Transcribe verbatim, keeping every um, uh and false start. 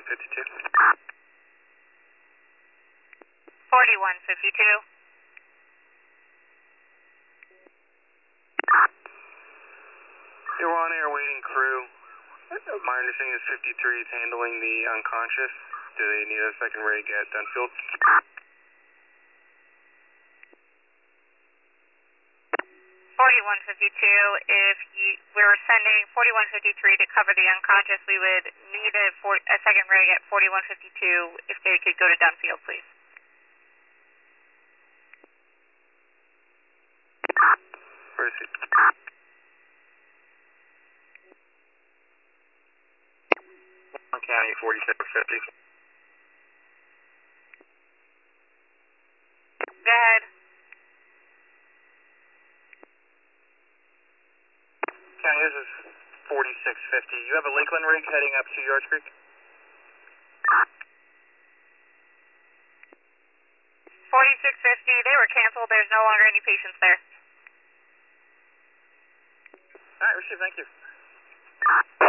fifty-two. forty-one fifty-two. You're on air waiting crew. My understanding is fifty-three is handling the unconscious. Do they need a second rig at Dunfield? forty-one fifty-two, if you, we're sending forty-one fifty-three to cover the unconscious, we would need a, for, a second rig at forty-one fifty-two if they could go to Dunfield, please. Proceed. County forty-six fifty. Go ahead. County, this is forty-six fifty. You have a Lakeland rig heading up to Yards Creek? forty-six fifty, they were canceled. There's no longer any patients there. All right, receive, thank you.